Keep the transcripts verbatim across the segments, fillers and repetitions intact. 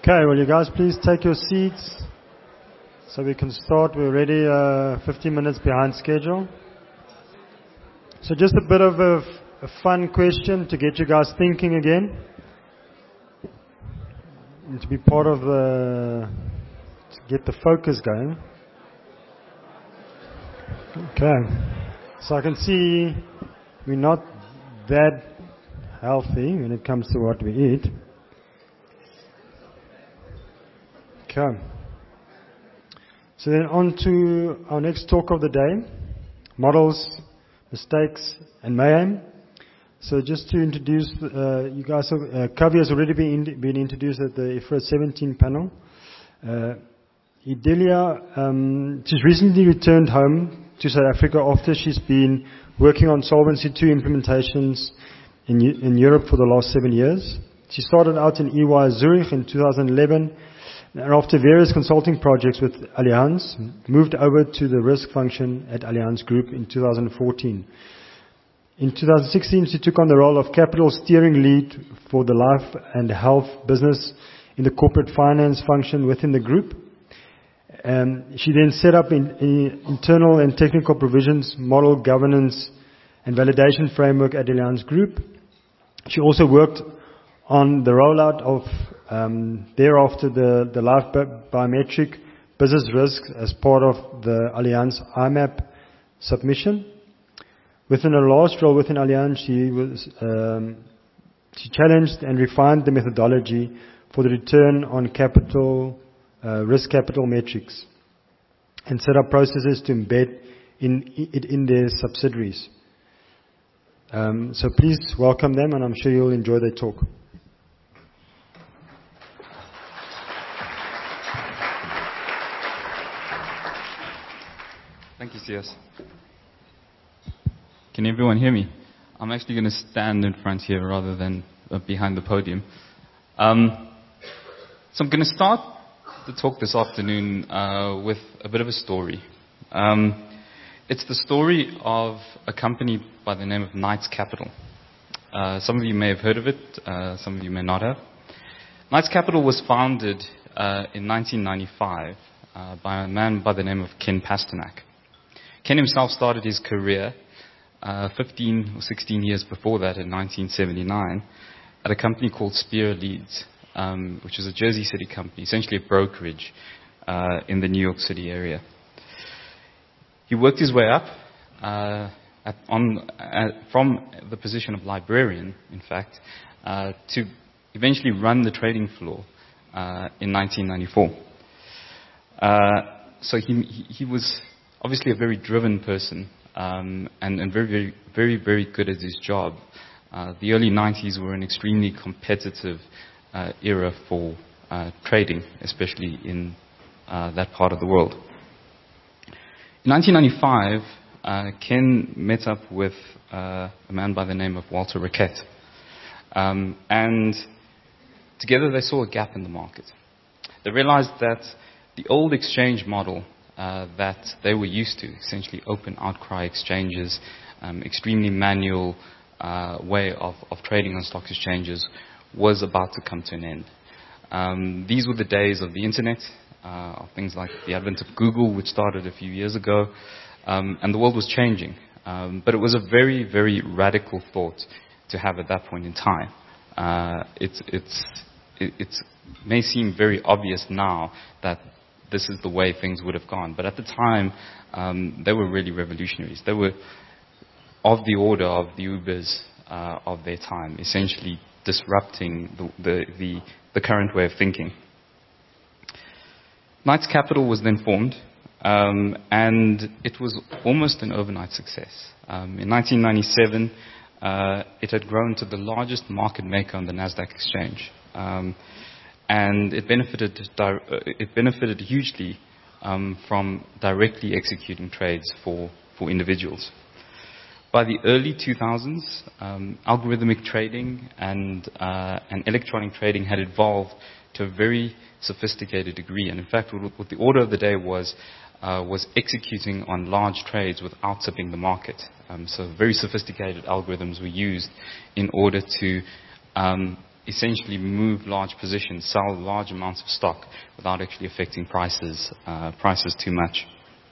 Okay, will you guys please take your seats so we can start. We're already uh, fifteen minutes behind schedule. So just a bit of a, a fun question to get you guys thinking again. And to be part of the, to get the focus going. Okay. So I can see we're not that healthy when it comes to what we eat. Okay. So then on to our next talk of the day, models, mistakes, and mayhem. So just to introduce, uh, you guys, have, uh, Kavi has already been, in, been introduced at the I F R S seventeen panel. Uh, Idalia, um, she's recently returned home to South Africa after she's been working on Solvency two implementations in, in Europe for the last seven years. She started out in E Y Zurich in two thousand eleven, and after various consulting projects with Allianz, moved over to the risk function at Allianz Group in two thousand fourteen. In two thousand sixteen, she took on the role of capital steering lead for the life and health business in the corporate finance function within the group. Um, she then set up in, in internal and technical provisions, model governance and validation framework at Allianz Group. She also worked on the rollout of um, thereafter the, the life bi- biometric business risk as part of the Allianz I MAP submission. Within her last role within Allianz, she was um, she challenged and refined the methodology for the return on capital uh, risk capital metrics, and set up processes to embed in it in their subsidiaries. Um, so please welcome them, and I'm sure you'll enjoy their talk. Thank you, C S. Can everyone hear me? I'm actually going to stand in front here rather than uh, behind the podium. Um, so I'm going to start the talk this afternoon uh, with a bit of a story. Um, it's the story of a company by the name of Knights Capital. Uh, some of you may have heard of it, uh, some of you may not have. Knights Capital was founded uh, in nineteen ninety-five uh, by a man by the name of Ken Pasternak. Ken himself started his career uh, fifteen or sixteen years before that, in nineteen seventy-nine, at a company called Spear Leeds, um, which is a Jersey City company, essentially a brokerage uh, in the New York City area. He worked his way up uh, at, on, uh, from the position of librarian, in fact, uh, to eventually run the trading floor uh, in nineteen ninety-four. Uh, so he, he, he was obviously a very driven person, um, and, and very, very, very, very good at his job. Uh, the early nineties were an extremely competitive uh, era for uh, trading, especially in uh, that part of the world. In nineteen ninety-five, uh, Ken met up with uh, a man by the name of Walter Rackett, um, and together they saw a gap in the market. They realized that the old exchange model Uh, that they were used to, essentially open outcry exchanges, um, extremely manual uh, way of, of trading on stock exchanges, was about to come to an end. Um, these were the days of the internet, uh, of things like the advent of Google, which started a few years ago, um, and the world was changing. Um, but it was a very, very radical thought to have at that point in time. Uh, it's, it's, it it's, may seem very obvious now that this is the way things would have gone. But at the time, um, they were really revolutionaries. They were of the order of the Ubers uh, of their time, essentially disrupting the, the, the, the current way of thinking. Knights Capital was then formed, um, and it was almost an overnight success. Um, in nineteen ninety-seven, uh, it had grown to the largest market maker on the Nasdaq exchange. Um, And it benefited, it benefited hugely um, from directly executing trades for, for individuals. By the early two thousands, um, algorithmic trading and, uh, and electronic trading had evolved to a very sophisticated degree. And in fact, what the order of the day was, uh, was executing on large trades without tipping the market. Um, so very sophisticated algorithms were used in order to um, essentially move large positions, sell large amounts of stock without actually affecting prices, uh, prices too much.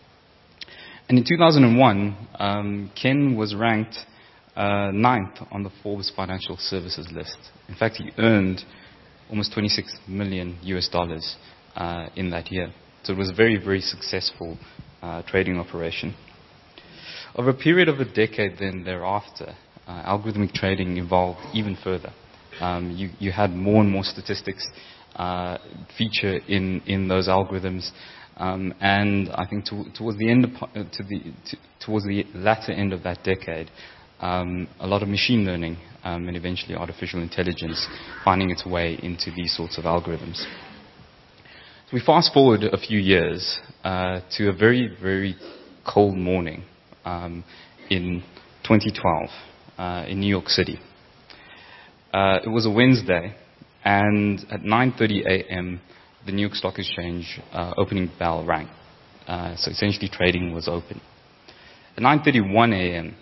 And in two thousand one, um, Ken was ranked uh, ninth on the Forbes Financial Services list. In fact, he earned almost twenty-six million U S dollars uh, in that year. So it was a very, very successful uh, trading operation. Over a period of a decade then thereafter, uh, algorithmic trading evolved even further. Um, you, you had more and more statistics uh, feature in, in those algorithms. Um, and I think to, towards the end of, uh, to the, to, towards the latter end of that decade, um, a lot of machine learning um, and eventually artificial intelligence finding its way into these sorts of algorithms. So we fast forward a few years uh, to a very, very cold morning um, in twenty twelve uh, in New York City. Uh, it was a Wednesday, and at nine thirty a.m., the New York Stock Exchange uh, opening bell rang. Uh, so essentially trading was open. At nine thirty-one a.m.,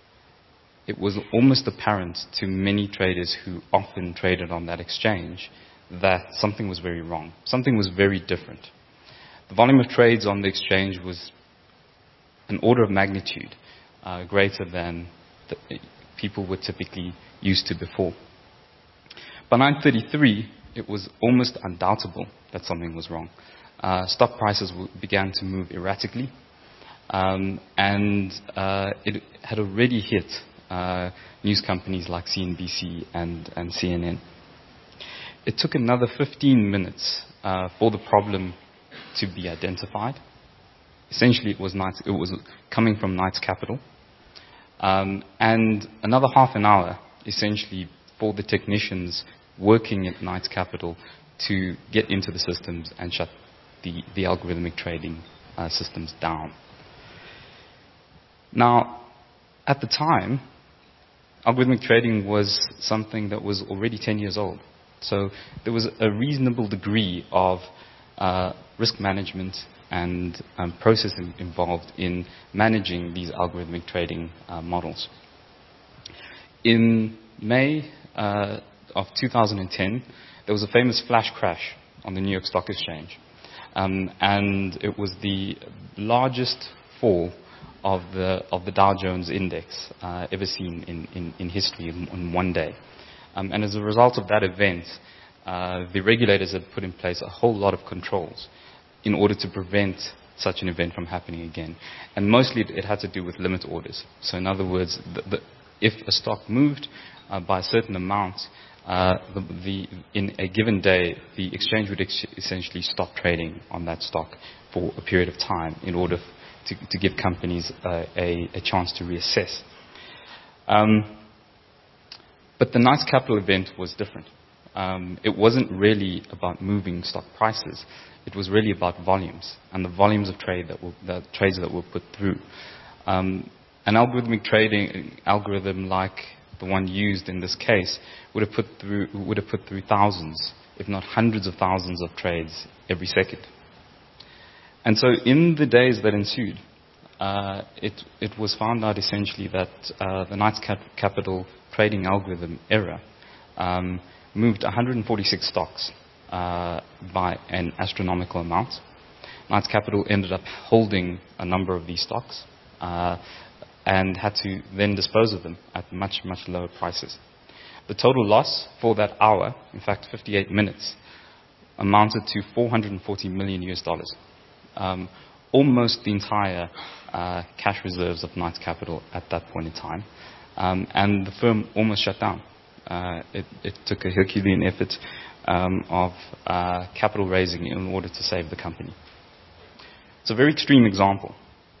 it was almost apparent to many traders who often traded on that exchange that something was very wrong. Something was very different. The volume of trades on the exchange was an order of magnitude uh, greater than the people were typically used to before. By nine thirty-three, it was almost undoubtable that something was wrong. Uh, stock prices w- began to move erratically, um, and uh, it had already hit uh, news companies like C N B C and, and C N N. It took another fifteen minutes uh, for the problem to be identified. Essentially, it was, Knights, it was coming from Knights Capital, um, and another half an hour, essentially, for the technicians working at Knights Capital to get into the systems and shut the, the algorithmic trading uh, systems down. Now, at the time, algorithmic trading was something that was already ten years old. So there was a reasonable degree of uh, risk management and um, process in, involved in managing these algorithmic trading uh, models. In May uh, of two thousand ten, there was a famous flash crash on the New York Stock Exchange. Um, and it was the largest fall of the, of the Dow Jones Index uh, ever seen in, in, in history in, in one day. Um, and as a result of that event, uh, the regulators had put in place a whole lot of controls in order to prevent such an event from happening again. And mostly it, it had to do with limit orders. So in other words, the, the, if a stock moved uh, by a certain amount, uh, the, the, in a given day, the exchange would ex- essentially stop trading on that stock for a period of time in order f- to, to give companies uh, a, a chance to reassess. Um, But the Knights Capital event was different. Um, it wasn't really about moving stock prices. It was really about volumes and the volumes of trade that were, the trades that were put through. Um, an algorithmic trading algorithm like the one used in this case would have put through would have put through thousands, if not hundreds of thousands of trades every second. And so, in the days that ensued, uh, it it was found out essentially that uh, the Knights Cap- Capital trading algorithm error um, moved one hundred forty-six stocks uh, by an astronomical amount. Knights Capital ended up holding a number of these stocks uh, and had to then dispose of them at much, much lower prices. The total loss for that hour, in fact fifty-eight minutes, amounted to four hundred forty million U S dollars. Um, almost the entire uh, cash reserves of Knights Capital at that point in time. Um, and the firm almost shut down. Uh, it, it took a Herculean effort um, of uh, capital raising in order to save the company. It's a very extreme example.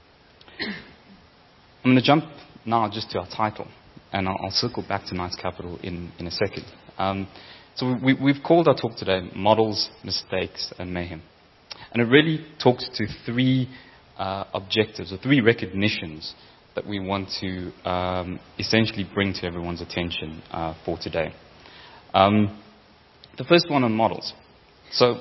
I'm going to jump now just to our title, and I'll, I'll circle back to Knights Capital in, in a second. Um, so we, we've called our talk today Models, Mistakes, and Mayhem. And it really talks to three uh, objectives, or three recognitions that we want to um, essentially bring to everyone's attention uh, for today. Um, the first one on models. So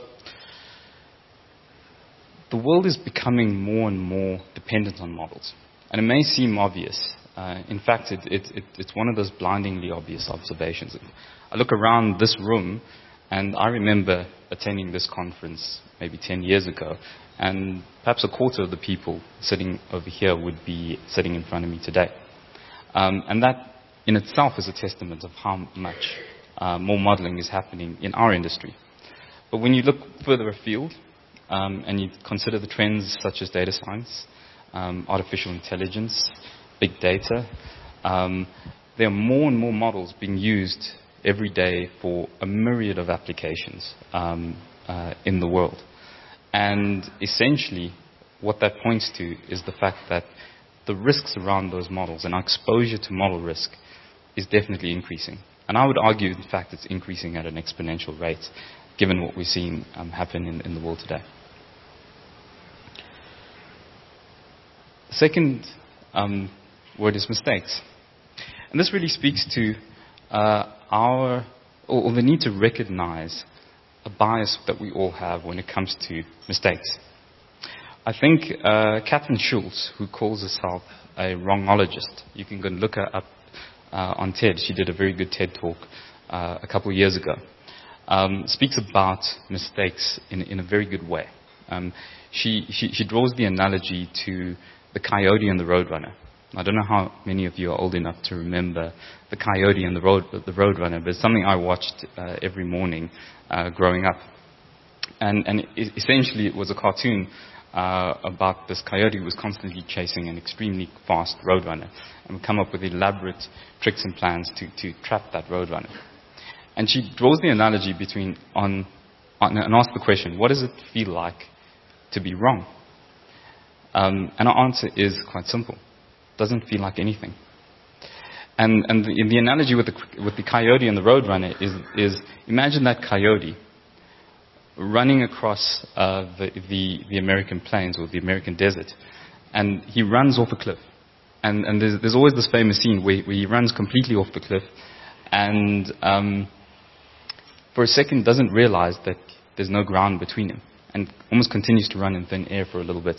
the world is becoming more and more dependent on models. And it may seem obvious Uh, in fact, it, it, it, it's one of those blindingly obvious observations. I look around this room, and I remember attending this conference maybe ten years ago, and perhaps a quarter of the people sitting over here would be sitting in front of me today. Um, and that in itself is a testament of how much uh, more modeling is happening in our industry. But when you look further afield, um, and you consider the trends such as data science, um, artificial intelligence, big data, um, there are more and more models being used every day for a myriad of applications um, uh, in the world. And essentially, what that points to is the fact that the risks around those models and our exposure to model risk is definitely increasing. And I would argue, in fact, it's increasing at an exponential rate, given what we're seeing um, happen in, in the world today. The second um, word is mistakes. And this really speaks to uh, our, or, or the need to recognize a bias that we all have when it comes to mistakes. I think uh, Catherine Schulz, who calls herself a wrongologist, you can go and look her up uh, on TED. She did a very good TED talk uh, a couple of years ago. Um, speaks about mistakes in, in a very good way. Um, she, she, she draws the analogy to the coyote and the roadrunner. I don't know how many of you are old enough to remember the coyote and the road, the roadrunner, but it's something I watched uh, every morning uh, growing up. And, and it, essentially it was a cartoon uh, about this coyote who was constantly chasing an extremely fast roadrunner and would come up with elaborate tricks and plans to, to trap that roadrunner. And she draws the analogy between on, on and asks the question, what does it feel like to be wrong? Um, and our answer is quite simple. Doesn't feel like anything. And, and the, the analogy with the, with the coyote and the roadrunner is, is imagine that coyote running across uh, the, the, the American plains or the American desert, and he runs off a cliff. And, and there's, there's always this famous scene where, where he runs completely off the cliff, and um, for a second doesn't realize that there's no ground between him, and almost continues to run in thin air for a little bit.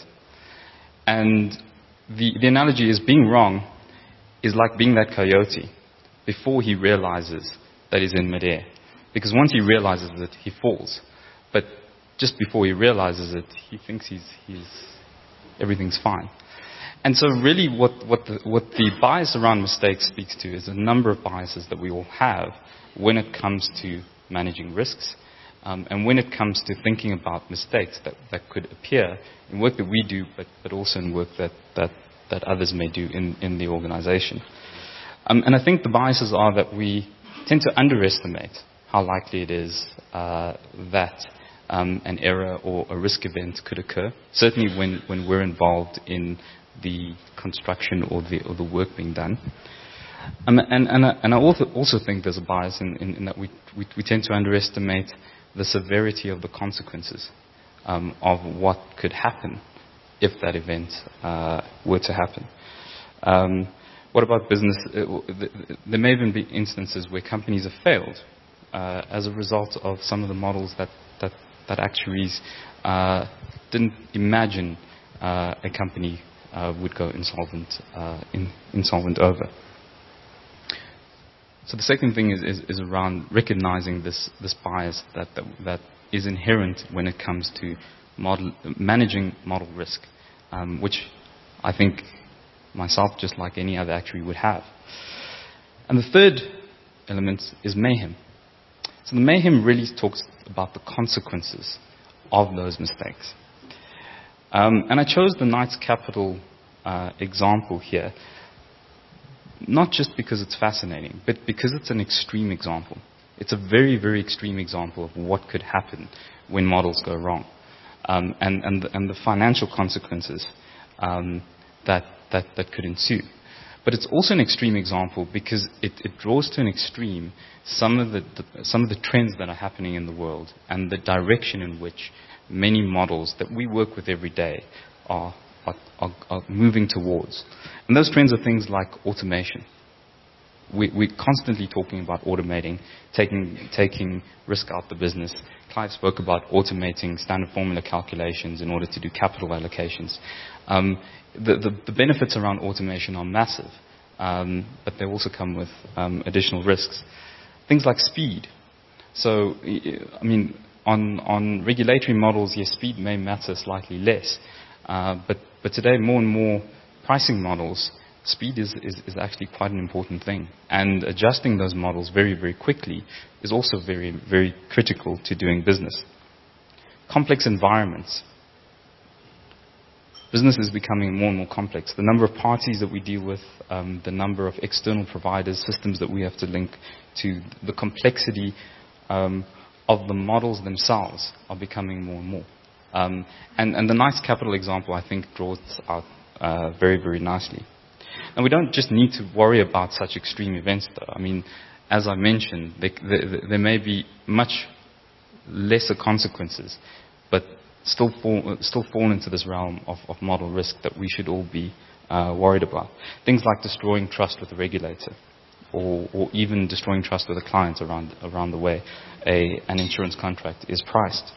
And the, the analogy is being wrong is like being that coyote before he realizes that he's in midair. Because once he realizes it, he falls. But just before he realizes it, he thinks he's, he's everything's fine. And so really what, what, the, what the bias around mistakes speaks to is a number of biases that we all have when it comes to managing risks, um, and when it comes to thinking about mistakes that, that could appear in work that we do, but, but also in work that, that, that others may do in, in the organization. Um, and I think the biases are that we tend to underestimate how likely it is uh, that um, an error or a risk event could occur, certainly when, when we're involved in the construction or the, or the work being done. Um, and, and, I, and I also, also think there's a bias in, in, in that we, we, we tend to underestimate the severity of the consequences um, of what could happen if that event uh, were to happen. Um, what about business? Uh, there may even be instances where companies have failed uh, as a result of some of the models that, that, that actuaries uh, didn't imagine uh, a company uh, would go insolvent, uh, in, insolvent over. So the second thing is, is, is around recognizing this, this bias that, that, that is inherent when it comes to model, managing model risk, um, which I think myself, just like any other actuary, would have. And the third element is mayhem. So the mayhem really talks about the consequences of those mistakes. Um, and I chose the Knights Capital uh, example here, not just because it's fascinating, but because it's an extreme example. It's a very, very extreme example of what could happen when models go wrong, um, and, and, the, and the financial consequences um, that, that, that could ensue. But it's also an extreme example because it, it draws to an extreme some of the, the, some of the trends that are happening in the world and the direction in which many models that we work with every day are, are, are, are moving towards. And those trends are things like automation. We, we're constantly talking about automating, taking, taking risk out the business. Clive spoke about automating standard formula calculations in order to do capital allocations. Um, the, the, the benefits around automation are massive, um, but they also come with um, additional risks. Things like speed. So, I mean, on, on regulatory models, yes, speed may matter slightly less, uh, but, but today more and more pricing models, speed is, is, is actually quite an important thing. And adjusting those models very, very quickly is also very, very critical to doing business. Complex environments. Business is becoming more and more complex. The number of parties that we deal with, um, the number of external providers, systems that we have to link to, the complexity um, of the models themselves are becoming more and more. Um, and, and the NICE Capital example, I think, draws out uh, very, very nicely. And we don't just need to worry about such extreme events, though. I mean, as I mentioned, they, they, there may be much lesser consequences, but still fall, still fall into this realm of, of model risk that we should all be uh, worried about. Things like destroying trust with the regulator, or, or even destroying trust with a client around, around the way a, an insurance contract is priced.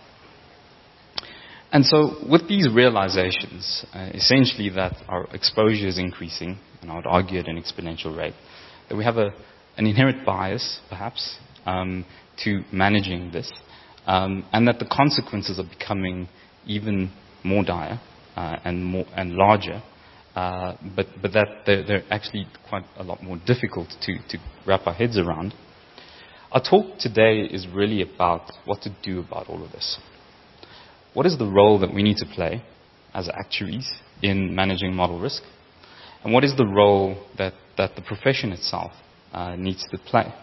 And so with these realizations, uh, essentially that our exposure is increasing, and I would argue at an exponential rate, that we have a, an inherent bias, perhaps, um, to managing this, um, and that the consequences are becoming even more dire uh, and more and larger, uh, but, but that they're, they're actually quite a lot more difficult to, to wrap our heads around. Our talk today is really about what to do about all of this. What is the role that we need to play as actuaries in managing model risk? And what is the role that, that the profession itself uh, needs to play?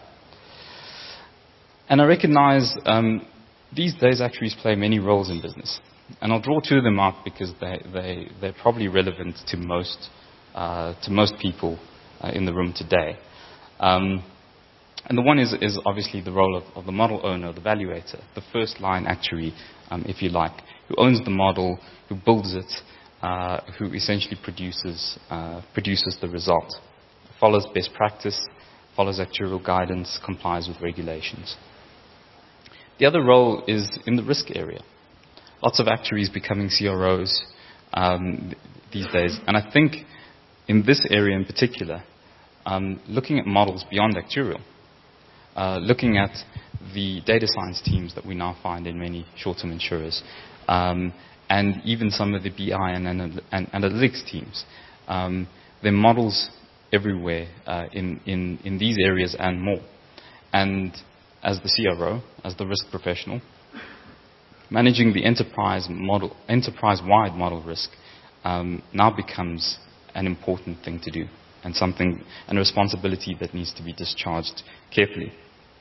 And I recognize um, these days actuaries play many roles in business. And I'll draw two of them out because they, they, they're probably relevant to most, uh, to most people uh, in the room today. Um, and the one is, is obviously the role of, of the model owner, the valuator, the first line actuary, um, if you like, who owns the model, who builds it, uh, who essentially produces, uh, produces the result, follows best practice, follows actuarial guidance, complies with regulations. The other role is in the risk area. Lots of actuaries becoming C R Os um, these days. And I think in this area in particular, um, looking at models beyond actuarial, uh, looking at the data science teams that we now find in many short-term insurers, um, and even some of the B I and, anal- and analytics teams. Um, there are models everywhere uh, in, in, in these areas and more. And as the C R O, as the risk professional, managing the enterprise model, enterprise-wide model risk um, now becomes an important thing to do, and something, and a responsibility that needs to be discharged carefully.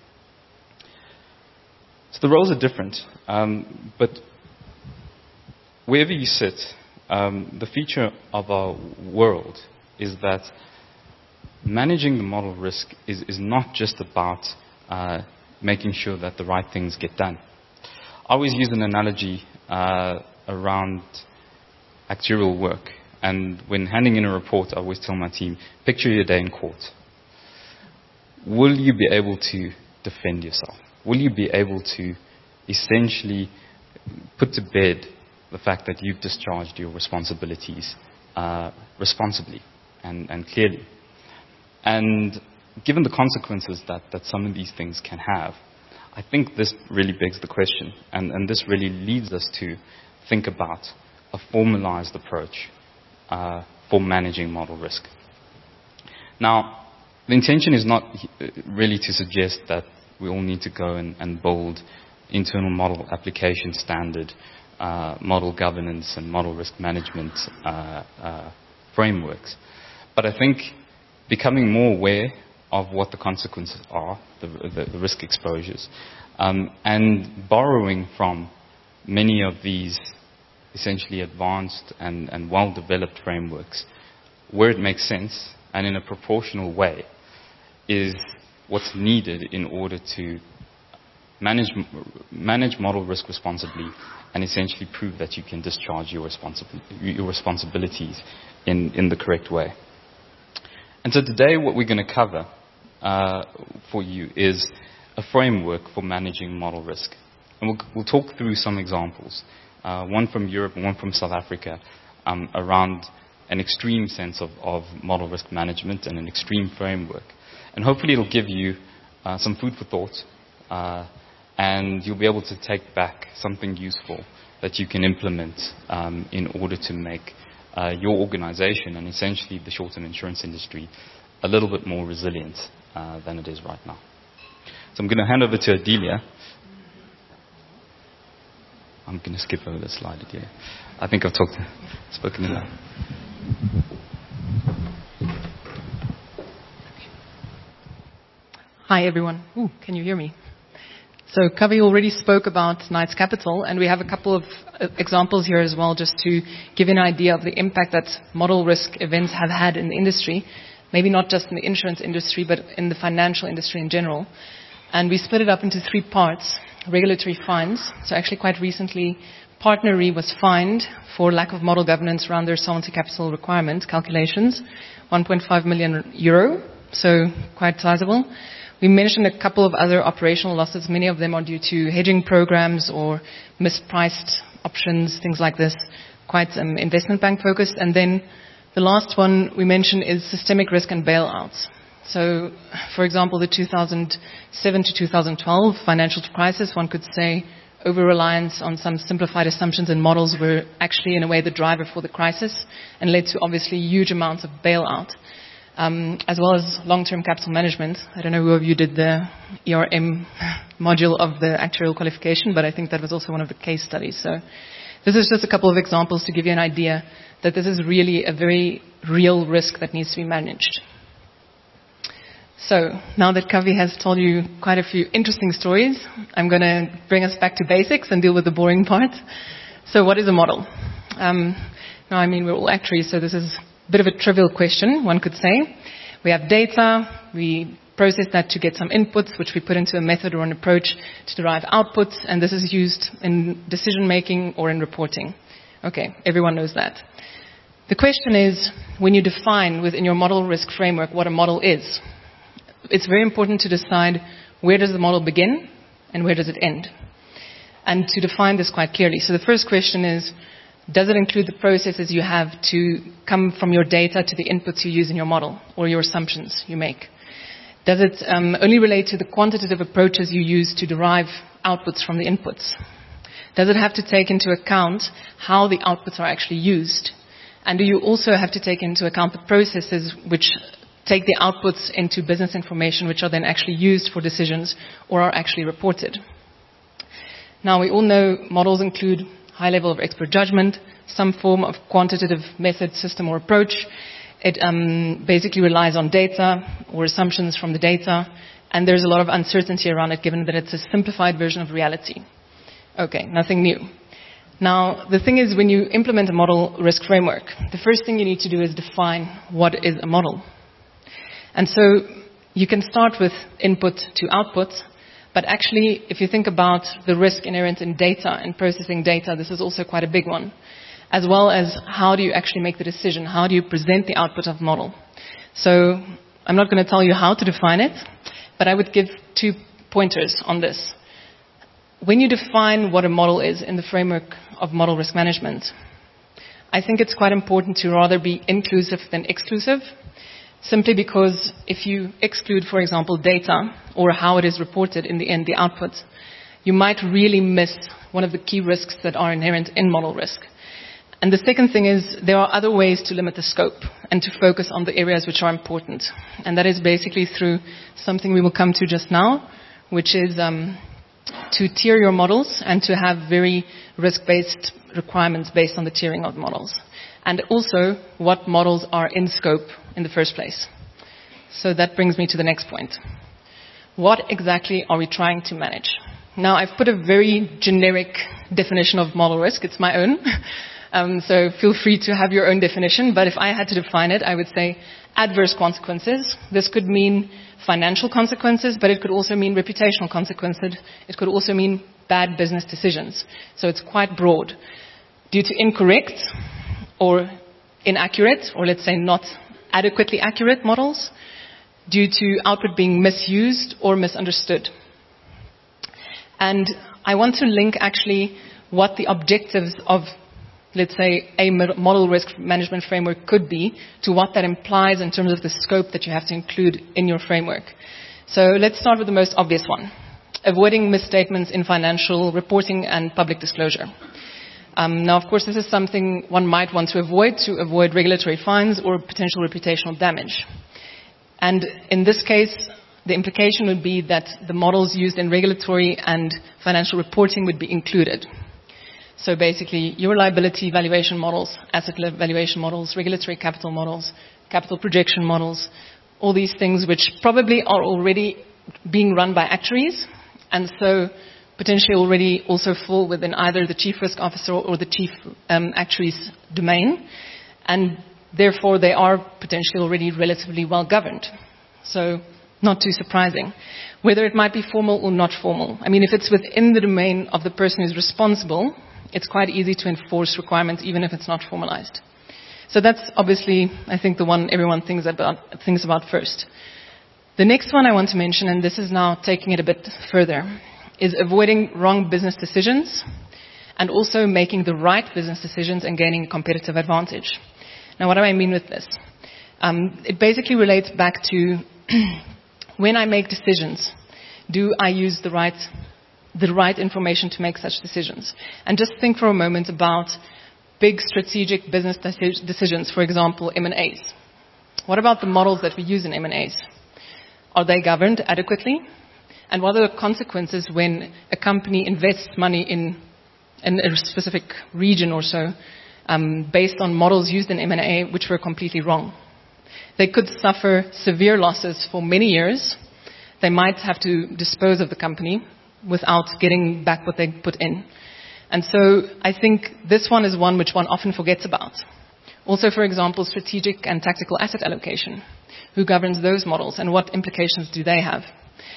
So the roles are different, um, but wherever you sit, um, the feature of our world is that managing the model risk is, is not just about uh, making sure that the right things get done. I always use an analogy uh, around actuarial work. And when handing in a report, I always tell my team, picture your day in court. Will you be able to defend yourself? Will you be able to essentially put to bed the fact that you've discharged your responsibilities uh, responsibly and, and clearly? And given the consequences that, that some of these things can have, I think this really begs the question, and, and this really leads us to think about a formalized approach uh, for managing model risk. Now, the intention is not really to suggest that we all need to go and, and build internal model application standard, uh, model governance and model risk management uh, uh, frameworks. But I think becoming more aware of what the consequences are, the, the, the risk exposures, um, and borrowing from many of these essentially advanced and, and well-developed frameworks, where it makes sense and in a proportional way, is what's needed in order to manage, manage model risk responsibly and essentially prove that you can discharge your, responsibil- your responsibilities in, in the correct way. And so today what we're going to cover uh, for you is a framework for managing model risk. And we'll, we'll talk through some examples, uh, one from Europe and one from South Africa, um, around an extreme sense of, of model risk management and an extreme framework. And hopefully it'll give you uh, some food for thought, uh, and you'll be able to take back something useful that you can implement um, in order to make uh, your organization and essentially the short-term insurance industry a little bit more resilient uh, than it is right now. So I'm going to hand over to Adelia. I'm going to skip over the slide, Adelia. I think I've talked, spoken enough. Hi, everyone. Ooh, can you hear me? So Kavi already spoke about Knights Capital, and we have a couple of uh, examples here as well, just to give an idea of the impact that model risk events have had in the industry, maybe not just in the insurance industry, but in the financial industry in general. And we split it up into three parts. Regulatory fines. So actually quite recently, PartnerRe was fined for lack of model governance around their solvency capital requirement calculations, one point five million euro, so quite sizable. We mentioned a couple of other operational losses. Many of them are due to hedging programs or mispriced options, things like this, quite um, investment bank focused. And then the last one we mentioned is systemic risk and bailouts. So, for example, the two thousand seven to two thousand twelve financial crisis, one could say over-reliance on some simplified assumptions and models were actually, in a way, the driver for the crisis and led to, obviously, huge amounts of bailout, um, as well as long-term capital management. I don't know who of you did the E R M module of the actuarial qualification, but I think that was also one of the case studies. So this is just a couple of examples to give you an idea that this is really a very real risk that needs to be managed. So, now that Kavi has told you quite a few interesting stories, I'm going to bring us back to basics and deal with the boring part. So, what is a model? Um, now, I mean, we're all actuaries, so this is a bit of a trivial question, one could say. We have data, we process that to get some inputs, which we put into a method or an approach to derive outputs, and this is used in decision-making or in reporting. Okay, everyone knows that. The question is, when you define within your model risk framework what a model is, it's very important to decide where does the model begin and where does it end, and to define this quite clearly. So the first question is, does it include the processes you have to come from your data to the inputs you use in your model or your assumptions you make? Does it um, only relate to the quantitative approaches you use to derive outputs from the inputs? Does it have to take into account how the outputs are actually used? And do you also have to take into account the processes which take the outputs into business information, which are then actually used for decisions or are actually reported? Now, we all know models include high level of expert judgment, some form of quantitative method, system, or approach. It um, basically relies on data or assumptions from the data, and there's a lot of uncertainty around it, given that it's a simplified version of reality. Okay, nothing new. Now, the thing is, when you implement a model risk framework, the first thing you need to do is define what is a model. And so you can start with input to output, but actually, if you think about the risk inherent in data and processing data, this is also quite a big one, as well as how do you actually make the decision? How do you present the output of model? So I'm not going to tell you how to define it, but I would give two pointers on this. When you define what a model is in the framework of model risk management, I think it's quite important to rather be inclusive than exclusive. Simply because if you exclude, for example, data or how it is reported in the end, the output, you might really miss one of the key risks that are inherent in model risk. And the second thing is there are other ways to limit the scope and to focus on the areas which are important. And that is basically through something we will come to just now, which is um, to tier your models and to have very risk-based requirements based on the tiering of models. And also what models are in scope in the first place. So that brings me to the next point. What exactly are we trying to manage? Now, I've put a very generic definition of model risk. It's my own. um, so feel free to have your own definition. But if I had to define it, I would say adverse consequences. This could mean financial consequences, but it could also mean reputational consequences. It could also mean bad business decisions. So it's quite broad. Due to incorrect or inaccurate, or let's say not adequately accurate models, due to output being misused or misunderstood. And I want to link actually what the objectives of let's say, a model risk management framework could be, to what that implies in terms of the scope that you have to include in your framework. So let's start with the most obvious one, avoiding misstatements in financial reporting and public disclosure. Um, now, of course, this is something one might want to avoid to avoid regulatory fines or potential reputational damage. And in this case, the implication would be that the models used in regulatory and financial reporting would be included. So basically, your liability valuation models, asset valuation models, regulatory capital models, capital projection models, all these things which probably are already being run by actuaries, and so potentially already also fall within either the chief risk officer or the chief um, actuary's domain, and therefore they are potentially already relatively well governed. So not too surprising. Whether it might be formal or not formal. I mean, if it's within the domain of the person who's responsible, it's quite easy to enforce requirements even if it's not formalized. So that's obviously, I think, the one everyone thinks about, thinks about first. The next one I want to mention, and this is now taking it a bit further, is avoiding wrong business decisions and also making the right business decisions and gaining a competitive advantage. Now, what do I mean with this? Um, it basically relates back to when I make decisions, do I use the right, the right information to make such decisions? And just think for a moment about big strategic business deci- decisions, for example, M and A's. What about the models that we use in M and A's? Are they governed adequately? And what are the consequences when a company invests money in, in a specific region or so um, based on models used in M and A which were completely wrong? They could suffer severe losses for many years. They might have to dispose of the company without getting back what they put in. And so I think this one is one which one often forgets about. Also, for example, strategic and tactical asset allocation. Who governs those models and what implications do they have?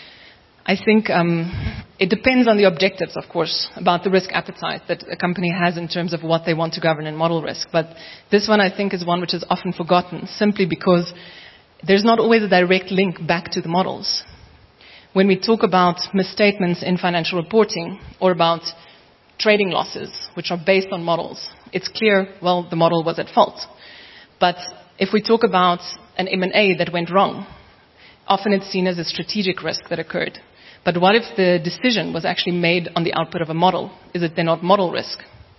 I think um, it depends on the objectives, of course, about the risk appetite that a company has in terms of what they want to govern in model risk. But this one, I think, is one which is often forgotten simply because there's not always a direct link back to the models. When we talk about misstatements in financial reporting or about trading losses, which are based on models, it's clear, well, the model was at fault. But if we talk about an M and A that went wrong, often it's seen as a strategic risk that occurred. But what if the decision was actually made on the output of a model? Is it then not model risk?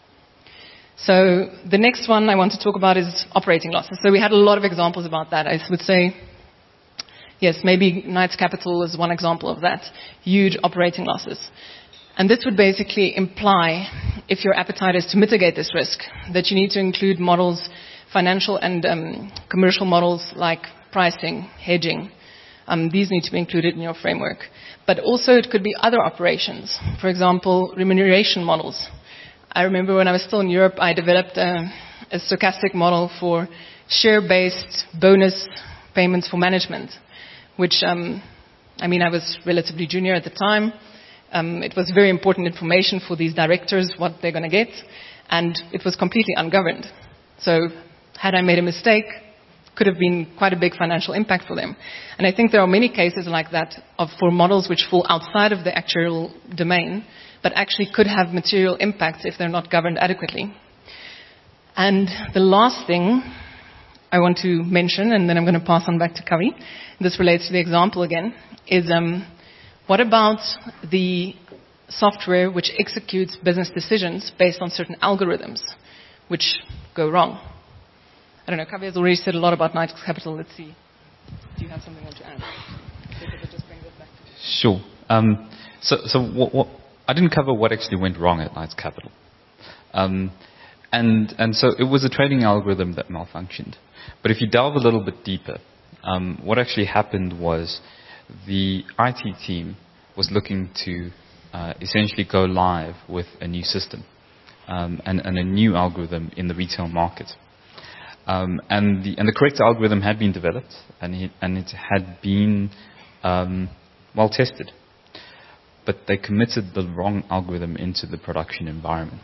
So the next one I want to talk about is operating losses. So we had a lot of examples about that. I would say, yes, maybe Knights Capital is one example of that. Huge operating losses. And this would basically imply, if your appetite is to mitigate this risk, that you need to include models, financial and um, commercial models like pricing, hedging. Um, these need to be included in your framework. But also it could be other operations. For example, remuneration models. I remember when I was still in Europe, I developed a, a stochastic model for share-based bonus payments for management, which, um, I mean, I was relatively junior at the time. Um, it was very important information for these directors, what they're going to get, and it was completely ungoverned. So had I made a mistake, could have been quite a big financial impact for them. And I think there are many cases like that of, for models which fall outside of the actuarial domain, but actually could have material impacts if they're not governed adequately. And the last thing I want to mention, and then I'm going to pass on back to Kavi, this relates to the example again, is um, what about the software which executes business decisions based on certain algorithms which go wrong? I don't know, Kavi has already said a lot about Knights Capital. Let's see. Do you have something to add? Just bring it back to Sure. Um, so so what, what, I didn't cover what actually went wrong at Knights Capital. Um, and, and so it was a trading algorithm that malfunctioned. But if you delve a little bit deeper, um, what actually happened was the I T team was looking to uh, essentially go live with a new system um, and, and a new algorithm in the retail market. Um, and, the, and the correct algorithm had been developed, and it, and it had been um, well tested. But they committed the wrong algorithm into the production environment.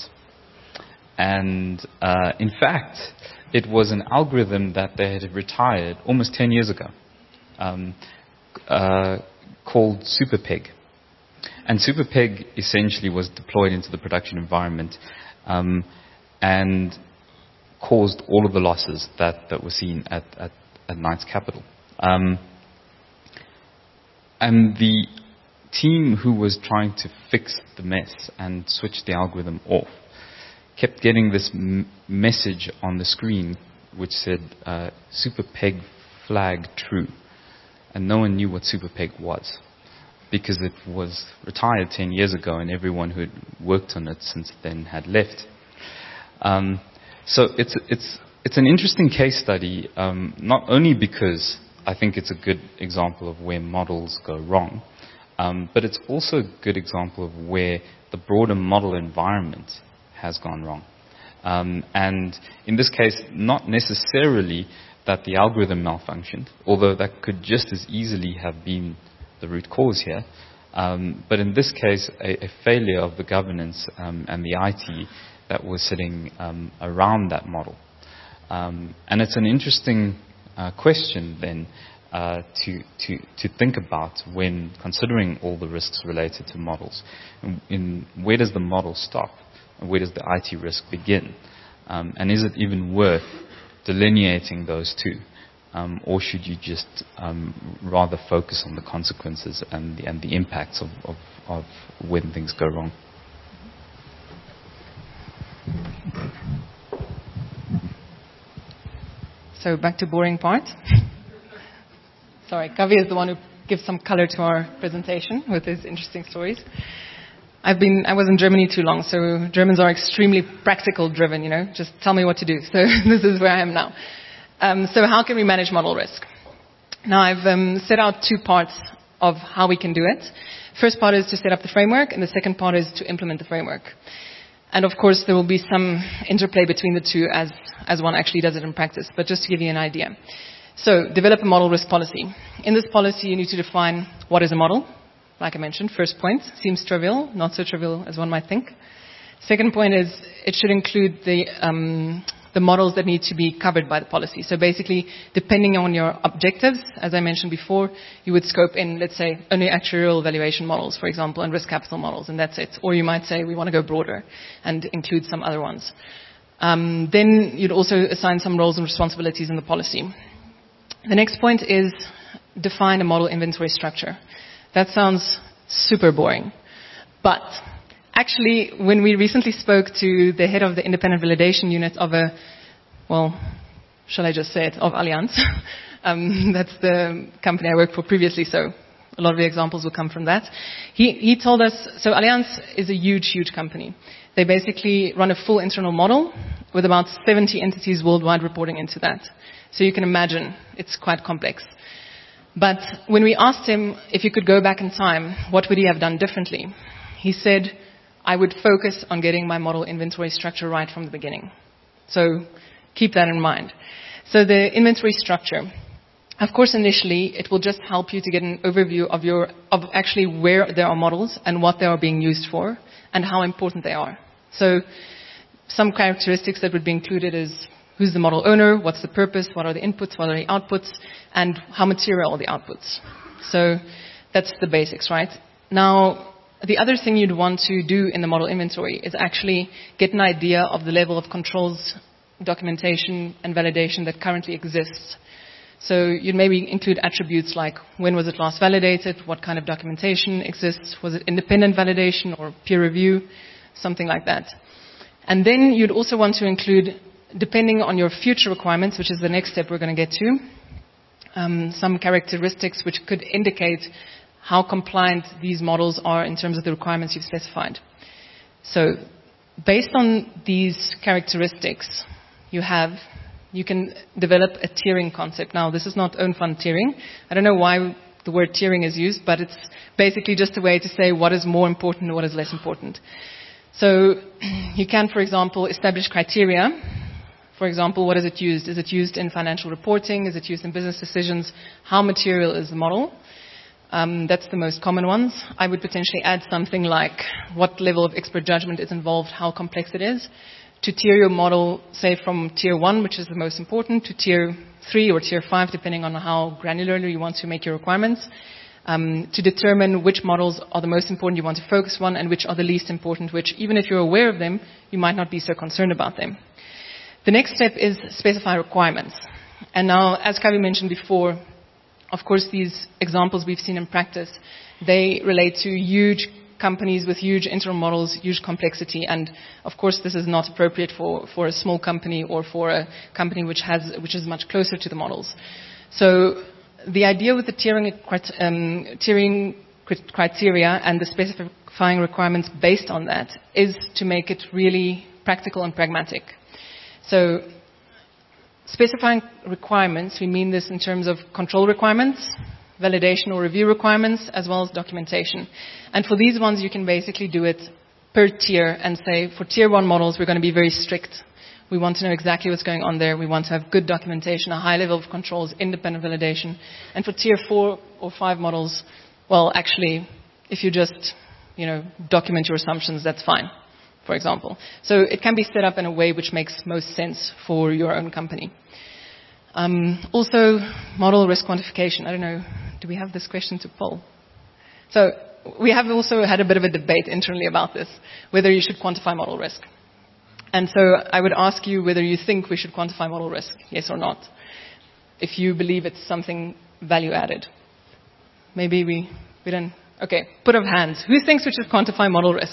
And uh, in fact, it was an algorithm that they had retired almost ten years ago, um, uh, called SuperPeg. And SuperPeg essentially was deployed into the production environment. Um, and caused all of the losses that, that were seen at, at, at Knight's Capital. Um, and the team who was trying to fix the mess and switch the algorithm off kept getting this m- message on the screen which said uh, SuperPeg flag true. And no one knew what SuperPeg was, because it was retired ten years ago and everyone who had worked on it since then had left. Um, so it's, it's, it's an interesting case study, um, not only because I think it's a good example of where models go wrong, um, but it's also a good example of where the broader model environment has gone wrong. Um, and in this case, not necessarily that the algorithm malfunctioned, although that could just as easily have been the root cause here. Um, but in this case, a, a failure of the governance um, and the I T that was sitting um, around that model. Um, and it's an interesting uh, question then uh, to, to, to think about when considering all the risks related to models. In, in where does the model stop? And where does the I T risk begin? Um, and is it even worth delineating those two? Um, or should you just um, rather focus on the consequences and the, and the impacts of, of, of when things go wrong? So back to boring part. Sorry, Kavi is the one who gives some color to our presentation with his interesting stories. I've been, I was in Germany too long, so Germans are extremely practical driven, you know, just tell me what to do. So this is where I am now. Um, so how can we manage model risk? Now I've um, set out two parts of how we can do it. First part is to set up the framework, and the second part is to implement the framework. And of course there will be some interplay between the two as, as one actually does it in practice, but just to give you an idea. So develop a model risk policy. In this policy you need to define what is a model. Like I mentioned, first point seems trivial, not so trivial as one might think. Second point is it should include the, um, the models that need to be covered by the policy. So basically, depending on your objectives, as I mentioned before, you would scope in, let's say, only actuarial valuation models, for example, and risk capital models, and that's it. Or you might say we want to go broader and include some other ones. Um, then you'd also assign some roles and responsibilities in the policy. The next point is define a model inventory structure. That sounds super boring. But actually, when we recently spoke to the head of the independent validation unit of a, well, shall I just say it, of Allianz. um, that's the company I worked for previously, so a lot of the examples will come from that. He, he told us, so Allianz is a huge, huge company. They basically run a full internal model with about seventy entities worldwide reporting into that. So you can imagine it's quite complex. But when we asked him if he could go back in time, what would he have done differently? He said, I would focus on getting my model inventory structure right from the beginning. So keep that in mind. So the inventory structure, of course, initially, it will just help you to get an overview of your, of actually where there are models and what they are being used for and how important they are. So some characteristics that would be included is who's the model owner, what's the purpose, what are the inputs, what are the outputs, and how material are the outputs. So that's the basics, right? Now, the other thing you'd want to do in the model inventory is actually get an idea of the level of controls, documentation, and validation that currently exists. So you'd maybe include attributes like when was it last validated, what kind of documentation exists, was it independent validation or peer review, something like that. And then you'd also want to include, depending on your future requirements, which is the next step we're going to get to, um, some characteristics which could indicate how compliant these models are in terms of the requirements you've specified. So based on these characteristics you have, you can develop a tiering concept. Now, this is not own fund tiering. I don't know why the word tiering is used, but it's basically just a way to say what is more important and what is less important. So you can, for example, establish criteria. For example, what is it used? Is it used in financial reporting? Is it used in business decisions? How material is the model? Um, that's the most common ones. I would potentially add something like what level of expert judgment is involved, how complex it is, to tier your model, say from tier one, which is the most important, to tier three or tier five, depending on how granularly you want to make your requirements. um, to determine which models are the most important you want to focus on and which are the least important, which even if you're aware of them, you might not be so concerned about them. The next step is specify requirements. And now, as Kavi mentioned before, of course, these examples we've seen in practice, they relate to huge companies with huge internal models, huge complexity, and of course this is not appropriate for, for a small company or for a company which, has, which is much closer to the models. So the idea with the tiering, um, tiering criteria and the specifying requirements based on that is to make it really practical and pragmatic. So specifying requirements, we mean this in terms of control requirements, validation or review requirements, as well as documentation. And for these ones, you can basically do it per tier and say, for tier one models, we're going to be very strict. We want to know exactly what's going on there. We want to have good documentation, a high level of controls, independent validation. And for tier four or five models, well, actually, if you just, you know, document your assumptions, that's fine, for example. So it can be set up in a way which makes most sense for your own company. Um, also, model risk quantification. I don't know, do we have this question to poll? So we have also had a bit of a debate internally about this, whether you should quantify model risk. And so I would ask you whether you think we should quantify model risk, yes or not, if you believe it's something value added. Maybe we, we don't, okay, put of hands. Who thinks we should quantify model risk?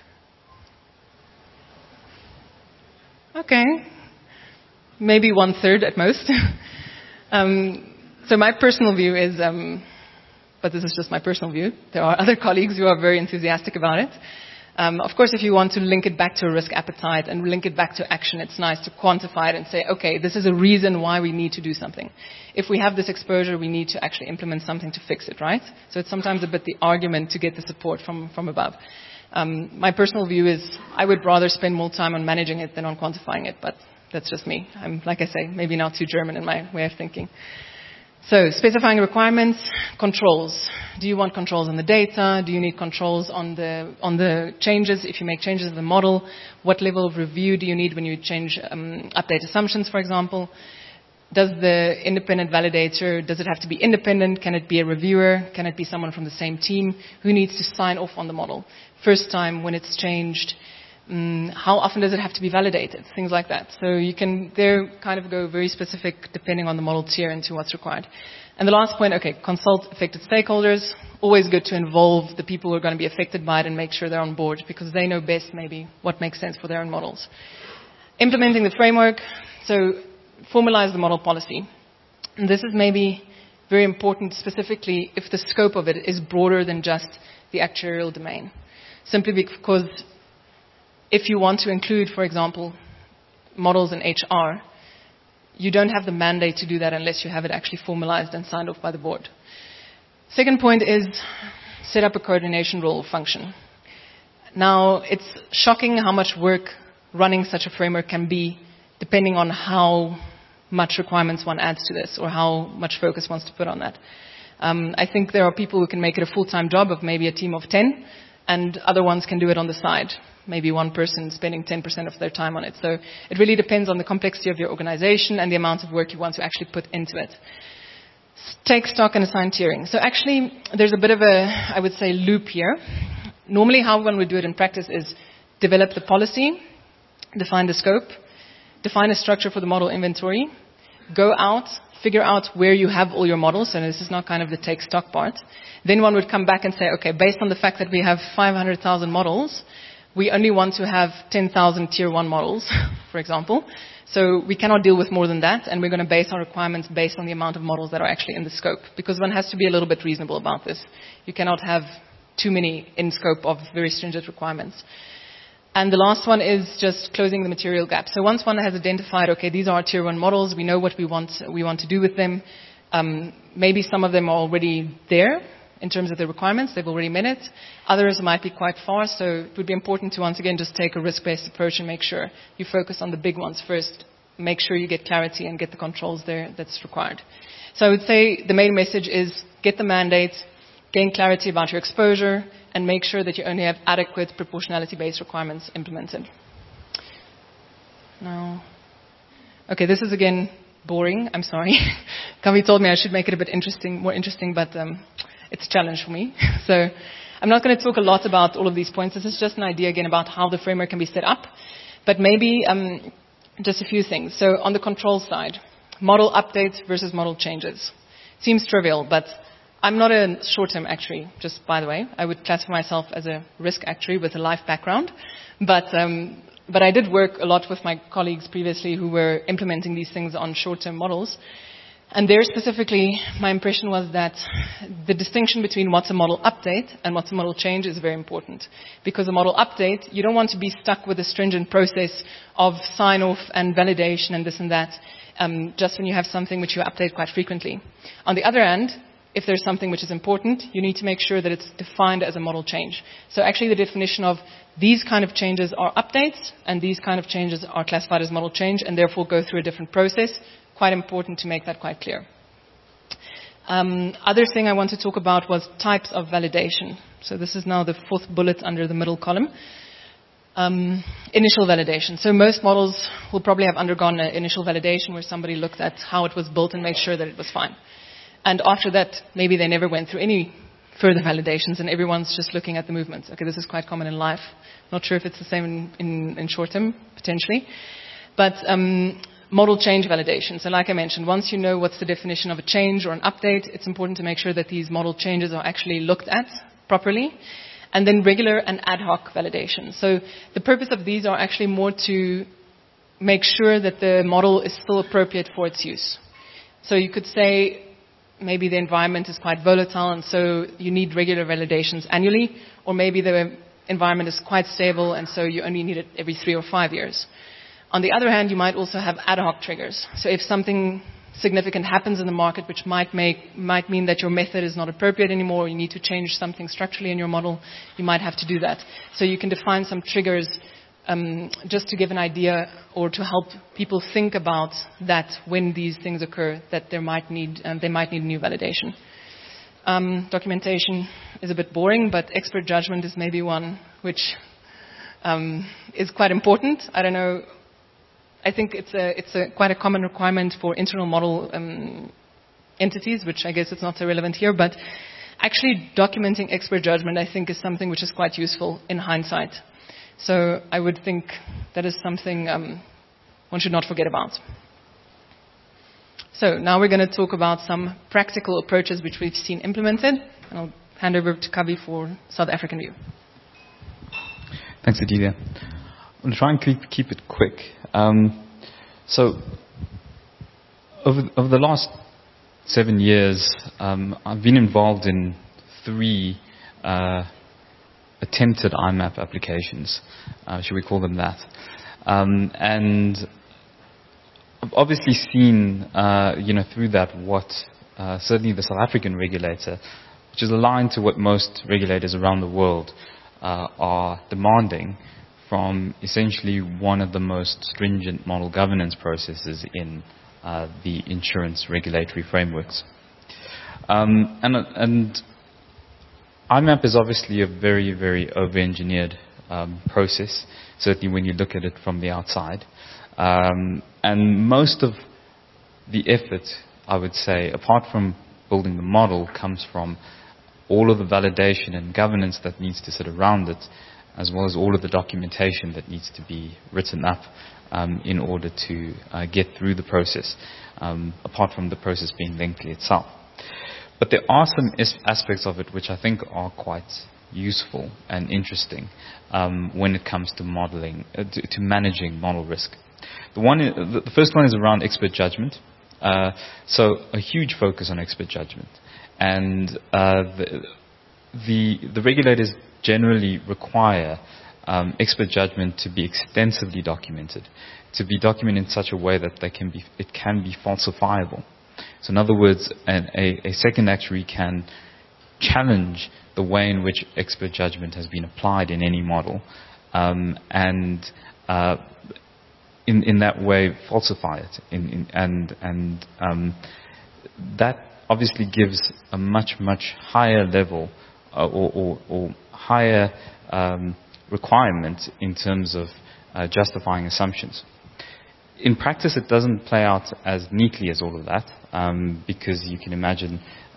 Okay, maybe one third at most. um, so my personal view is, um, but this is just my personal view. There are other colleagues who are very enthusiastic about it. Um, of course, if you want to link it back to a risk appetite and link it back to action, it's nice to quantify it and say, okay, this is a reason why we need to do something. If we have this exposure, we need to actually implement something to fix it, right? So it's sometimes a bit the argument to get the support from, from above. Um, my personal view is I would rather spend more time on managing it than on quantifying it, but that's just me. I'm, like I say, maybe not too German in my way of thinking. So specifying requirements, controls. Do you want controls on the data? Do you need controls on the, on the changes? If you make changes in the model, what level of review do you need when you change, um, update assumptions, for example? Does the independent validator, does it have to be independent? Can it be a reviewer? Can it be someone from the same team? Who needs to sign off on the model? First time when it's changed, um, how often does it have to be validated? Things like that. So you can there kind of go very specific depending on the model tier into what's required. And the last point, okay, consult affected stakeholders. Always good to involve the people who are going to be affected by it and make sure they're on board because they know best maybe what makes sense for their own models. Implementing the framework. So formalize the model policy. And this is maybe very important specifically if the scope of it is broader than just the actuarial domain. Simply because if you want to include, for example, models in H R, you don't have the mandate to do that unless you have it actually formalized and signed off by the board. Second point is set up a coordination role or function. Now, it's shocking how much work running such a framework can be depending on how much requirements one adds to this or how much focus wants to put on that. Um, I think there are people who can make it a full-time job of maybe a team of ten, and other ones can do it on the side. Maybe one person spending ten percent of their time on it. So it really depends on the complexity of your organization and the amount of work you want to actually put into it. Take stock and assign tiering. So actually, there's a bit of a, I would say, loop here. Normally how one would do it in practice is develop the policy, define the scope, define a structure for the model inventory, go out, figure out where you have all your models, and this is not kind of the take stock part. Then one would come back and say, okay, based on the fact that we have five hundred thousand models, we only want to have ten thousand tier one models, for example. So we cannot deal with more than that, and we're going to base our requirements based on the amount of models that are actually in the scope, because one has to be a little bit reasonable about this. You cannot have too many in scope of very stringent requirements. And the last one is just closing the material gap. So once one has identified, okay, these are our tier one models, we know what we want, we want to do with them. Um, maybe some of them are already there in terms of the requirements, they've already met it. Others might be quite far, so it would be important to once again just take a risk-based approach and make sure you focus on the big ones first. Make sure you get clarity and get the controls there that's required. So I would say the main message is get the mandate, gain clarity about your exposure, and make sure that you only have adequate proportionality-based requirements implemented. Now, okay, this is again boring. I'm sorry. Kavi told me I should make it a bit interesting, more interesting, but um, it's a challenge for me. So I'm not going to talk a lot about all of these points. This is just an idea, again, about how the framework can be set up. But maybe um, just a few things. So on the control side, model updates versus model changes. Seems trivial, but I'm not a short-term actuary, just by the way. I would classify myself as a risk actuary with a life background. But, um, but I did work a lot with my colleagues previously who were implementing these things on short-term models. And there specifically, my impression was that the distinction between what's a model update and what's a model change is very important. Because a model update, you don't want to be stuck with a stringent process of sign-off and validation and this and that, um, just when you have something which you update quite frequently. On the other hand, if there's something which is important, you need to make sure that it's defined as a model change. So actually the definition of these kind of changes are updates and these kind of changes are classified as model change and therefore go through a different process. Quite important to make that quite clear. Um, other thing I want to talk about was types of validation. So this is now the fourth bullet under the middle column. Um, initial validation. So most models will probably have undergone an initial validation where somebody looked at how it was built and made sure that it was fine. And after that, maybe they never went through any further validations and everyone's just looking at the movements. Okay, this is quite common in life. Not sure if it's the same in, in, in short term, potentially. But um, model change validation. So like I mentioned, once you know what's the definition of a change or an update, it's important to make sure that these model changes are actually looked at properly. And then regular and ad hoc validation. So the purpose of these are actually more to make sure that the model is still appropriate for its use. So you could say maybe the environment is quite volatile and so you need regular validations annually, or maybe the environment is quite stable and so you only need it every three or five years. On the other hand, you might also have ad hoc triggers. So if something significant happens in the market which might make might mean that your method is not appropriate anymore, or you need to change something structurally in your model, you might have to do that. So you can define some triggers um, just to give an idea or to help people think about that when these things occur, that there might need, um, they might need new validation. Um, documentation is a bit boring, but expert judgment is maybe one which um, is quite important. I don't know. I think it's a, it's a quite a common requirement for internal model um, entities, which I guess it's not so relevant here. But actually documenting expert judgment, I think, is something which is quite useful in hindsight. So I would think that is something um, one should not forget about. So now we're going to talk about some practical approaches which we've seen implemented. And I'll hand over to Kavi for South African view. Thanks, Adelia. I'm going to try and keep, keep it quick. Um, so, over, over the last seven years, um, I've been involved in three uh, attempted I MAP applications, uh, should we call them that? Um, and I've obviously seen, uh, you know, through that what uh, certainly the South African regulator, which is aligned to what most regulators around the world uh, are demanding, from essentially one of the most stringent model governance processes in uh, the insurance regulatory frameworks. Um, and, and I MAP is obviously a very, very over-engineered um, process, certainly when you look at it from the outside. Um, and most of the effort, I would say, apart from building the model, comes from all of the validation and governance that needs to sit around it, as well as all of the documentation that needs to be written up um, in order to uh, get through the process, um, apart from the process being lengthy itself. But there are some is- aspects of it which I think are quite useful and interesting um, when it comes to modeling, uh, to, to managing model risk. The, one is, the first one is around expert judgment. Uh, so a huge focus on expert judgment. And uh, the, the, the regulators generally require um, expert judgment to be extensively documented, to be documented in such a way that they can be, it can be falsifiable. So in other words, an, a, a second actuary can challenge the way in which expert judgment has been applied in any model, um, and uh, in, in that way falsify it. In, in, and and um, that obviously gives a much, much higher level uh, or, or, or higher um, requirement in terms of uh, justifying assumptions. In practice, it doesn't play out as neatly as all of that, um, because you can imagine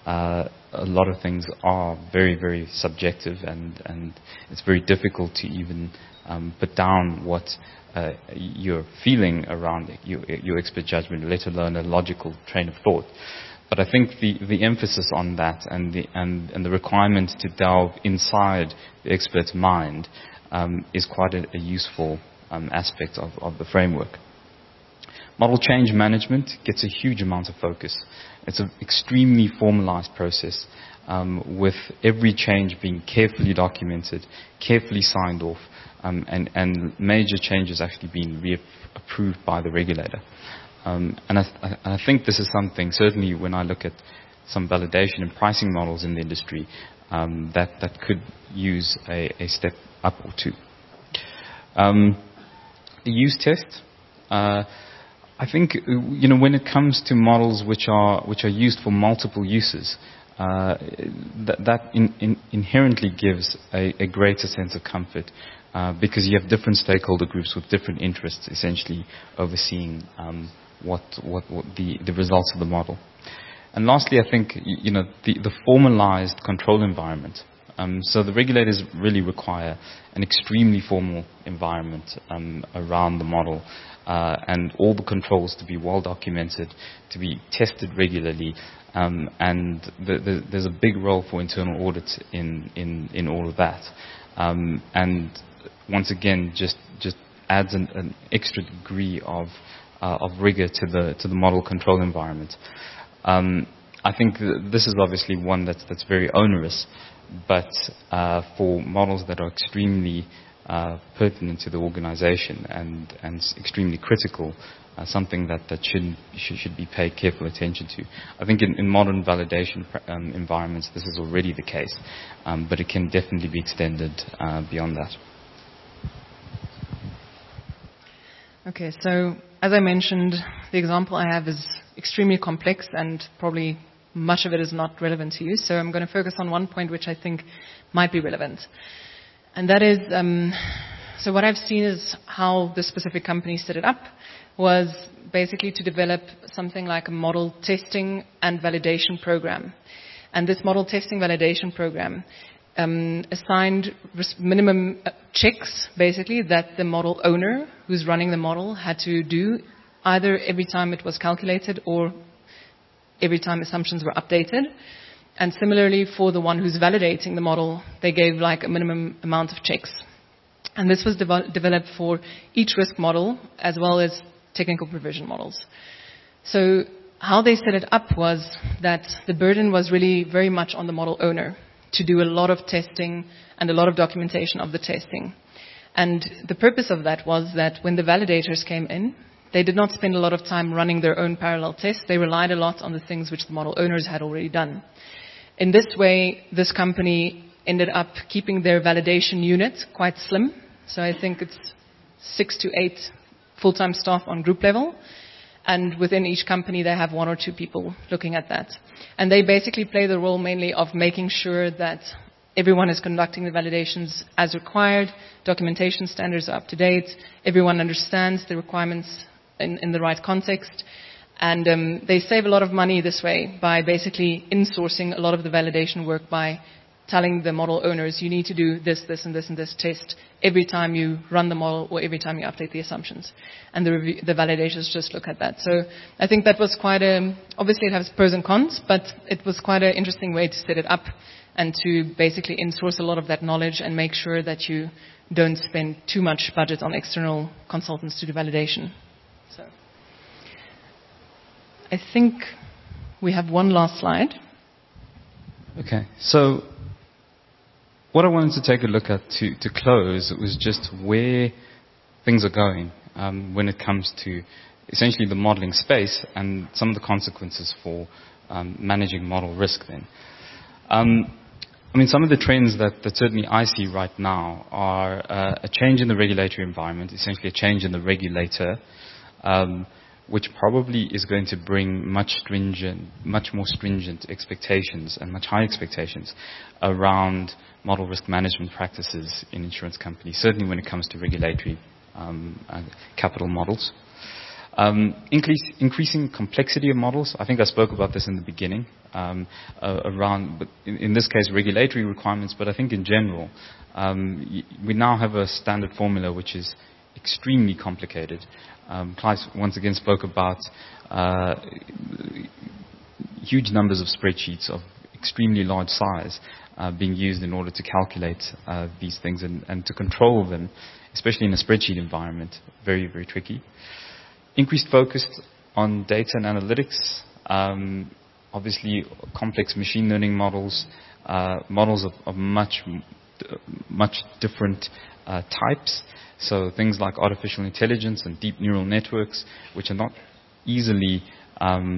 uh, a lot of things are very, very subjective, and, and it's very difficult to even um, put down what uh, you're feeling around it, your, your expert judgment, let alone a logical train of thought. But I think the, the emphasis on that and the, and, and the requirement to delve inside the expert's mind um, is quite a, a useful um, aspect of, of the framework. Model change management gets a huge amount of focus. It's an extremely formalized process um, with every change being carefully documented, carefully signed off, um, and, and major changes actually being re-approved by the regulator. Um, and, I th- I think this is something, certainly when I look at some validation and pricing models in the industry, um, that, that could use a, a step up or two. Um, the use test. Uh, I think, you know, when it comes to models which are which are used for multiple uses, uh, that, that in, in inherently gives a, a greater sense of comfort uh, because you have different stakeholder groups with different interests, essentially overseeing um, what what, what the, the results of the model. And lastly, I think, you know, the, the formalized control environment. Um, so the regulators really require an extremely formal environment um, around the model. Uh, and all the controls to be well documented, to be tested regularly, um, and the, the, there's a big role for internal audit in, in, in all of that. Um, and once again, just just adds an, an extra degree of uh, of rigor to the to the model control environment. Um, I think th- this is obviously one that's that's very onerous, but uh, for models that are extremely Uh, pertinent to the organization and, and extremely critical, uh, something that, that should, should should be paid careful attention to. I think in, in modern validation um, environments this is already the case, um, but it can definitely be extended uh, beyond that. Okay, so as I mentioned, the example I have is extremely complex and probably much of it is not relevant to you, so I'm going to focus on one point which I think might be relevant. And that is, um, so what I've seen is how the specific company set it up was basically to develop something like a model testing and validation program. And this model testing validation program um, assigned res- minimum uh, checks, basically, that the model owner who's running the model had to do either every time it was calculated or every time assumptions were updated. And similarly, for the one who's validating the model, they gave like a minimum amount of checks. And this was devo- developed for each risk model as well as technical provision models. So how they set it up was that the burden was really very much on the model owner to do a lot of testing and a lot of documentation of the testing. And the purpose of that was that when the validators came in, they did not spend a lot of time running their own parallel tests. They relied a lot on the things which the model owners had already done. In this way, this company ended up keeping their validation unit quite slim. So I think it's six to eight full-time staff on group level. And within each company, they have one or two people looking at that. And they basically play the role mainly of making sure that everyone is conducting the validations as required, documentation standards are up to date, everyone understands the requirements in, in the right context. And um, they save a lot of money this way by basically insourcing a lot of the validation work by telling the model owners, you need to do this, this, and this, and this test every time you run the model or every time you update the assumptions. And the, review, the validators just look at that. So I think that was quite a, obviously it has pros and cons, but it was quite an interesting way to set it up and to basically insource a lot of that knowledge and make sure that you don't spend too much budget on external consultants to do validation. So I think we have one last slide. Okay, so what I wanted to take a look at to, to close was just where things are going um, when it comes to essentially the modeling space and some of the consequences for um, managing model risk then. Um, I mean, some of the trends that, that certainly I see right now are uh, a change in the regulatory environment, essentially a change in the regulator, um, which probably is going to bring much stringent, much more stringent expectations and much higher expectations around model risk management practices in insurance companies, certainly when it comes to regulatory um, uh, capital models. Um, increase, increasing complexity of models. I think I spoke about this in the beginning, um, uh, around, but in, in this case, regulatory requirements, but I think in general, um, y- we now have a standard formula which is extremely complicated. Um, Clive once again spoke about uh, huge numbers of spreadsheets of extremely large size uh, being used in order to calculate uh, these things and, and to control them, especially in a spreadsheet environment. Very, very tricky. Increased focus on data and analytics. Um, obviously, complex machine learning models, uh, models of, of much, much different uh, types. So things like artificial intelligence and deep neural networks, which are not easily um,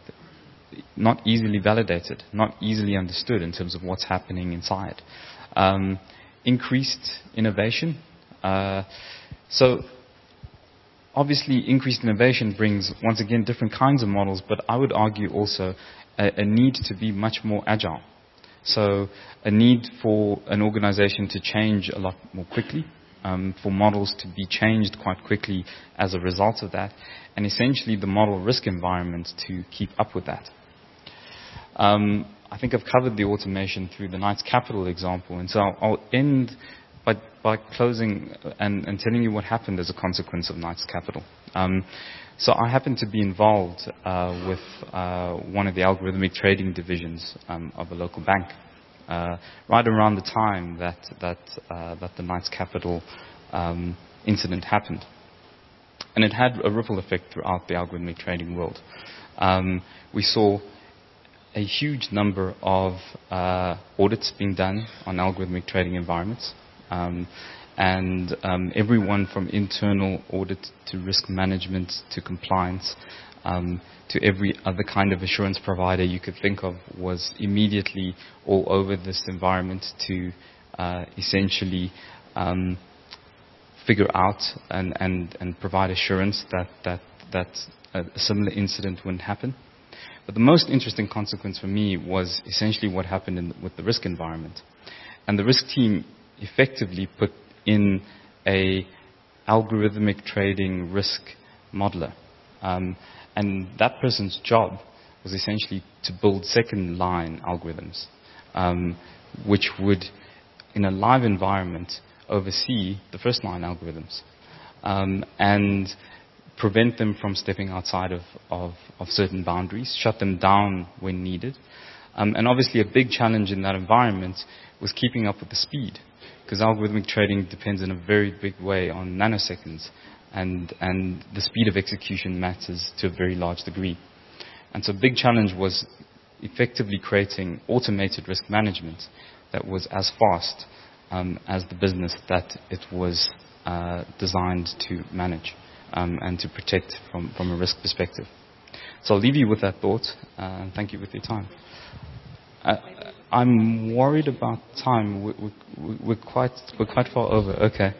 not easily validated, not easily understood in terms of what's happening inside. Um, increased innovation. Uh, so obviously, increased innovation brings, once again, different kinds of models, but I would argue also a, a need to be much more agile. So a need for an organization to change a lot more quickly, um, for models to be changed quite quickly as a result of that, and essentially the model risk environment to keep up with that. Um, I think I've covered the automation through the Knights Capital example, and so I'll, I'll end by, by closing and, and telling you what happened as a consequence of Knights Capital. Um, so I happened to be involved uh, with uh, one of the algorithmic trading divisions um, of a local bank, uh, right around the time that that uh, that the Knights Capital um, incident happened, and it had a ripple effect throughout the algorithmic trading world. Um, we saw a huge number of uh, audits being done on algorithmic trading environments. Um, and um, everyone from internal audit to risk management to compliance um, to every other kind of assurance provider you could think of was immediately all over this environment to uh, essentially um, figure out and, and, and provide assurance that, that, that a similar incident wouldn't happen. But the most interesting consequence for me was essentially what happened in, with the risk environment. And the risk team effectively put in a algorithmic trading risk modeler. Um, and that person's job was essentially to build second line algorithms, um, which would, in a live environment, oversee the first line algorithms um, and prevent them from stepping outside of, of, of certain boundaries, shut them down when needed. Um, and obviously a big challenge in that environment was keeping up with the speed, because algorithmic trading depends in a very big way on nanoseconds, and, and the speed of execution matters to a very large degree. And so a big challenge was effectively creating automated risk management that was as fast um, as the business that it was uh, designed to manage um, and to protect from, from a risk perspective. So I'll leave you with that thought, uh, and thank you for your time. Uh, I'm worried about time. We, we, we're quite we're quite far over. Okay.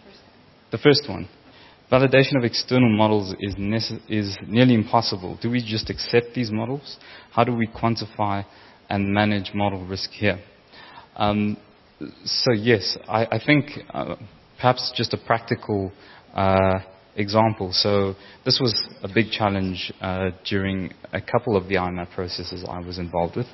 The first one, validation of external models is nece- is nearly impossible. Do we just accept these models? How do we quantify and manage model risk here? Um, so yes, I, I think uh, perhaps just a practical uh, example. So this was a big challenge uh, during a couple of the I M A P processes I was involved with.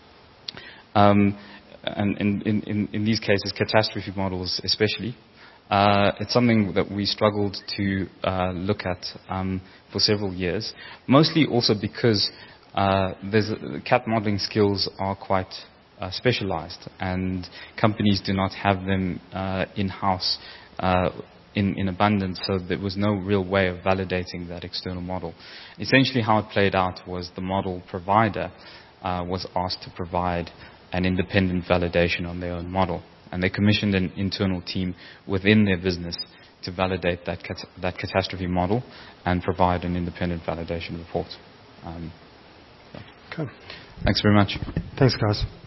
Um, and in, in, in these cases, catastrophe models especially. Uh, it's something that we struggled to uh, look at um, for several years, mostly also because uh, there's a, cat modeling skills are quite uh, specialized, and companies do not have them uh, in-house uh, in, in abundance, so there was no real way of validating that external model. Essentially how it played out was the model provider uh, was asked to provide an independent validation on their own model. And they commissioned an internal team within their business to validate that cat- that catastrophe model and provide an independent validation report. Um, so. Okay. Thanks very much. Thanks, guys.